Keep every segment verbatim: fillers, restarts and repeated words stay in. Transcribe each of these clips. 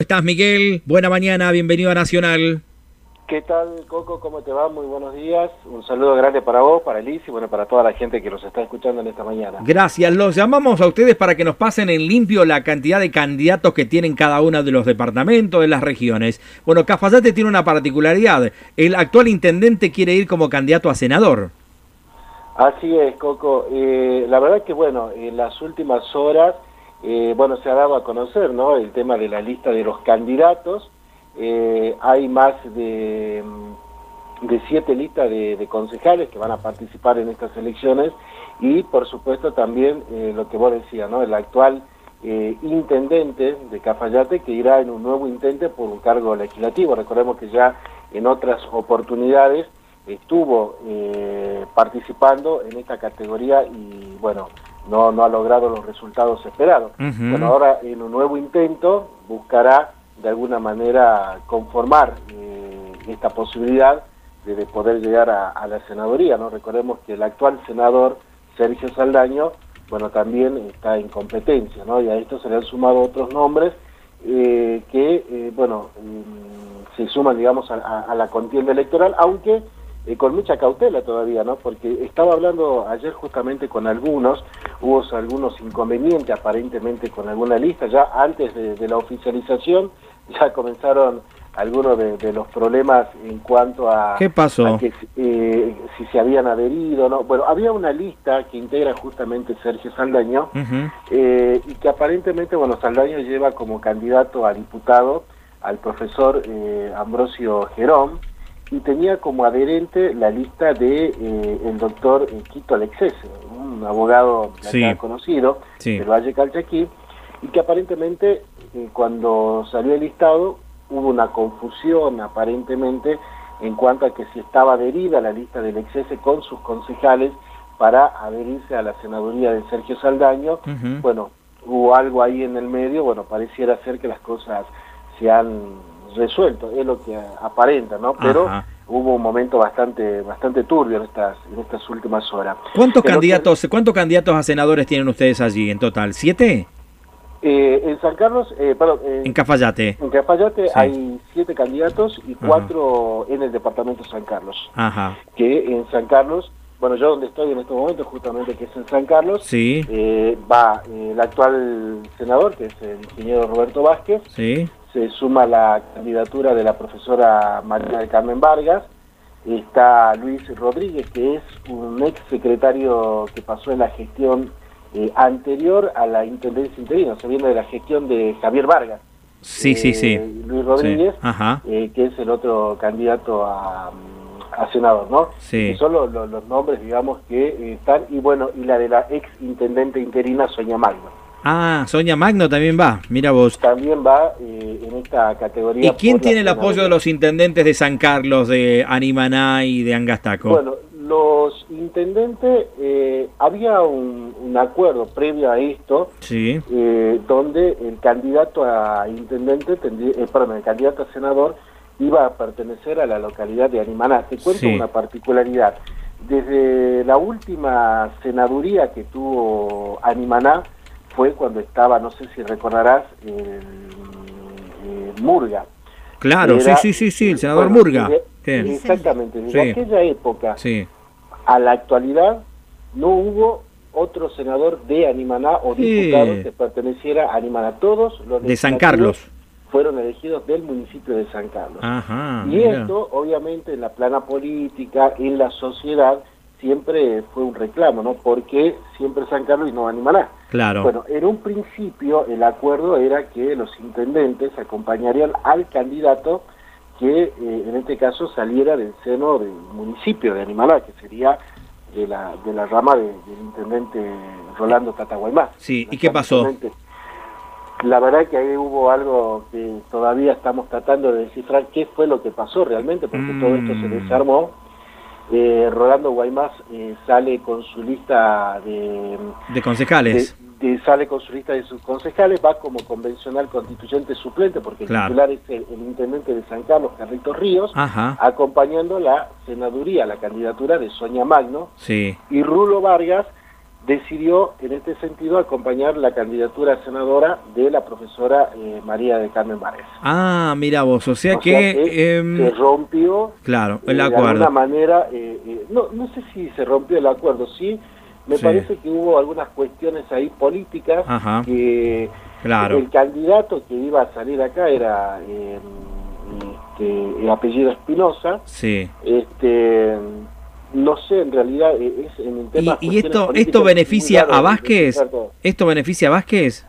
estás, Miguel? Buena mañana, bienvenido a Nacional. ¿Qué tal, Coco? ¿Cómo te va? Muy buenos días. Un saludo grande para vos, para Liz y bueno, para toda la gente que nos está escuchando en esta mañana. Gracias. Los llamamos a ustedes para que nos pasen en limpio la cantidad de candidatos que tienen cada uno de los departamentos, de las regiones. Bueno, Cafayate tiene una particularidad. El actual intendente quiere ir como candidato a senador. Así es, Coco. Eh, la verdad que, bueno, en las últimas horas, eh, bueno, se ha dado a conocer, ¿no?, el tema de la lista de los candidatos. Eh, hay más de, de siete listas de, de concejales que van a participar en estas elecciones y, por supuesto, también eh, lo que vos decías, ¿no?, el actual eh, intendente de Cafayate que irá en un nuevo intento por un cargo legislativo. Recordemos que ya en otras oportunidades estuvo eh, participando en esta categoría y, bueno, no, no ha logrado los resultados esperados. Uh-huh. Bueno, ahora en un nuevo intento buscará de alguna manera conformar eh, esta posibilidad de, de poder llegar a, a la senaduría, ¿no? Recordemos que el actual senador Sergio Saldaño, bueno, también está en competencia, ¿no? Y a esto se le han sumado otros nombres eh, que, eh, bueno, eh, se suman, digamos, a, a, a la contienda electoral, aunque eh, con mucha cautela todavía, ¿no? Porque estaba hablando ayer justamente con algunos, hubo algunos inconvenientes aparentemente con alguna lista, ya antes de, de la oficialización, ya comenzaron algunos de, de los problemas en cuanto a... ¿Qué pasó? A que, eh, si se habían adherido, ¿no? Bueno, había una lista que integra justamente Sergio Saldaño, uh-huh. eh, y que aparentemente, bueno, Saldaño lleva como candidato a diputado al profesor eh, Ambrosio Gerón, y tenía como adherente la lista de eh, el doctor eh, Quito Alexese, un abogado sí. acá conocido, sí. del Valle Calchaquí, y que aparentemente eh, cuando salió el listado hubo una confusión aparentemente en cuanto a que si estaba adherida a la lista del Alexese con sus concejales para adherirse a la senaduría de Sergio Saldaño. Uh-huh. Bueno, hubo algo ahí en el medio, bueno, pareciera ser que las cosas se han resuelto, es lo que aparenta, ¿no? Pero Ajá. hubo un momento bastante bastante turbio en estas en estas últimas horas. ¿Cuántos Pero candidatos que, cuántos candidatos a senadores tienen ustedes allí en total? ¿Siete? Eh, en San Carlos, eh, perdón, eh, en Cafayate. En Cafayate sí. hay siete candidatos y cuatro Ajá. en el departamento de San Carlos. Ajá. Que en San Carlos, bueno, yo donde estoy en estos momentos, justamente que es en San Carlos, sí. eh, va eh, el actual senador, que es el ingeniero Roberto Vázquez, sí. se suma la candidatura de la profesora María del Carmen Vargas, está Luis Rodríguez, que es un ex secretario que pasó en la gestión eh, anterior a la intendencia interina, se viene de la gestión de Javier Vargas. Sí, eh, sí, sí. Luis Rodríguez, sí. Ajá. Eh, que es el otro candidato a, a senador, ¿no? Sí. Y son los, los, los nombres, digamos, que eh, están, y bueno, y la de la ex intendente interina, Sonia Magno. Ah, Sonia Magno también va, mira vos. También va eh, en esta categoría. ¿Y quién tiene el apoyo de los intendentes de San Carlos, de Animaná y de Angastaco? Bueno, los intendentes, eh, había un, un acuerdo previo a esto, sí. eh, donde el candidato a intendente, tendría, eh, perdón, el candidato a senador iba a pertenecer a la localidad de Animaná. Te cuento sí. una particularidad. Desde la última senaduría que tuvo Animaná, fue cuando estaba, no sé si recordarás, el, el Murga. Claro, Era, sí, sí, sí, sí, el senador bueno, Murga. De, exactamente, desde sí. aquella época sí. a la actualidad no hubo otro senador de Animaná o diputado sí. que perteneciera a Animaná. Todos los de San Carlos fueron elegidos del municipio de San Carlos. Ajá, y mira. Esto, obviamente, en la plana política, en la sociedad, siempre fue un reclamo, ¿no? Porque siempre San Carlos y no Animaná. Claro. Bueno, en un principio el acuerdo era que los intendentes acompañarían al candidato que eh, en este caso saliera del seno del municipio de Animaná, que sería de la de la rama de, del intendente Rolando Tataguaymá. Sí, ¿y qué pasó? La verdad que ahí hubo algo que todavía estamos tratando de descifrar qué fue lo que pasó realmente, porque mm. todo esto se desarmó. Eh, Rolando Guaymás eh, sale con su lista de... De concejales. De, de, sale con su lista de sus concejales, va como convencional constituyente suplente, porque claro. el titular es el, el intendente de San Carlos, Carlitos Ríos, Ajá. acompañando la senaduría, la candidatura de Sonia Magno, sí. y Rulo Vargas decidió en este sentido acompañar la candidatura a senadora de la profesora eh, María de Carmen Vargas. Ah, mira vos, o sea o que... Sea que eh, se rompió claro, el eh, acuerdo. de alguna manera, eh, eh, no, no sé si se rompió el acuerdo, sí, me Sí. parece que hubo algunas cuestiones ahí políticas. Ajá. que Claro. el candidato que iba a salir acá era eh, este, el apellido Espinosa. Sí. Este, no sé, en realidad eh, es en el tema. ¿Y, y esto esto beneficia a Vázquez? ¿Esto beneficia a Vázquez?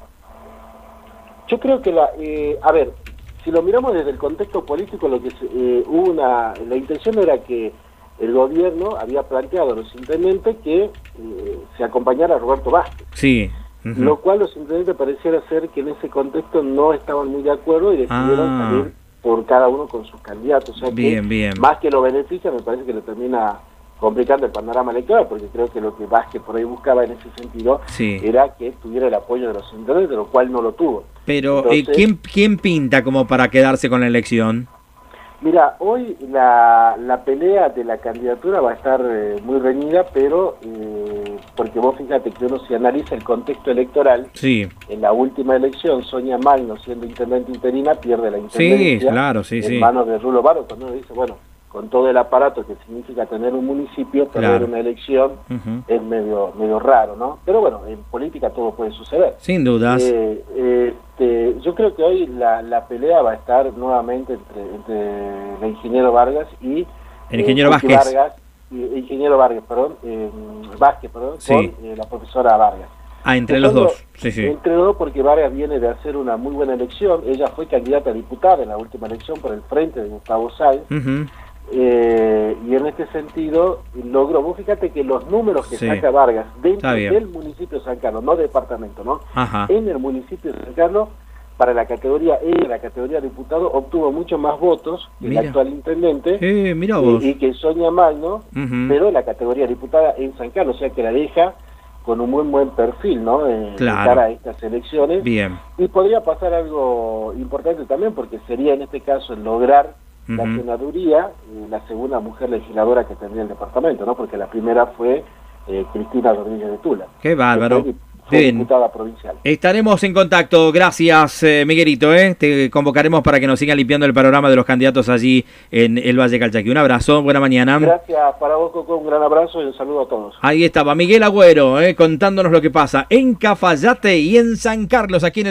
Yo creo que la, eh, a ver, si lo miramos desde el contexto político, lo que se, eh, hubo una, la intención era que el gobierno había planteado recientemente que eh, se acompañara a Roberto Vázquez. Sí. Uh-huh. Lo cual los intendentes pareciera ser que en ese contexto no estaban muy de acuerdo y decidieron ah. salir por cada uno con sus candidatos. O sea bien, que, bien. más que lo beneficia, me parece que le termina complicando el panorama electoral, porque creo que lo que Vázquez por ahí buscaba en ese sentido sí. era que tuviera el apoyo de los intendentes, lo cual no lo tuvo. Pero, Entonces, eh, ¿quién, ¿quién pinta como para quedarse con la elección? Mira, hoy la, la pelea de la candidatura va a estar eh, muy reñida, pero eh, porque vos fíjate que uno si analiza el contexto electoral, sí. en la última elección Sonia Magno, siendo intendente interina, pierde la intendencia sí, claro, sí, en sí. manos de Rulo Varo, cuando uno dice, bueno, con todo el aparato que significa tener un municipio, perder claro. una elección uh-huh. es medio medio raro, ¿no? Pero bueno, en política todo puede suceder. Sin dudas. Eh, este, yo creo que hoy la, la pelea va a estar nuevamente entre, entre el ingeniero Vargas y... El ingeniero eh, Vázquez. Vargas, y, el ingeniero Vargas, perdón, eh, Vázquez, perdón, sí. con eh, la profesora Vargas. Ah, entre Entonces, los dos. Sí, sí. Entre los dos porque Vargas viene de hacer una muy buena elección. Ella fue candidata a diputada en la última elección por el frente de Gustavo Sáenz. Uh-huh. Eh, y en este sentido logró, vos fíjate que los números que sí. saca Vargas dentro del municipio de San Carlos, no departamento, ¿no? Ajá. En el municipio de San Carlos, para la categoría E, la categoría diputado, obtuvo mucho más votos que mira. el actual intendente eh, mira vos. Y, y que Sonia Magno, uh-huh. pero en la categoría diputada en San Carlos, o sea que la deja con un muy buen perfil, ¿no? Eh, claro. De cara a estas elecciones. Bien. Y podría pasar algo importante también, porque sería en este caso el lograr uh-huh. la senaduría, eh, la segunda mujer legisladora que tendría el departamento, ¿no? Porque la primera fue eh, Cristina Rodríguez de Tula. Qué bárbaro. Fue, fue Bien. diputada provincial. Estaremos en contacto. Gracias, eh, Miguelito. ¿eh? Te convocaremos para que nos sigan limpiando el panorama de los candidatos allí en el Valle Calchaquí. Un abrazo, buena mañana. Gracias para vos, Coco. Un gran abrazo y un saludo a todos. Ahí estaba Miguel Agüero, ¿eh? contándonos lo que pasa en Cafayate y en San Carlos, aquí en el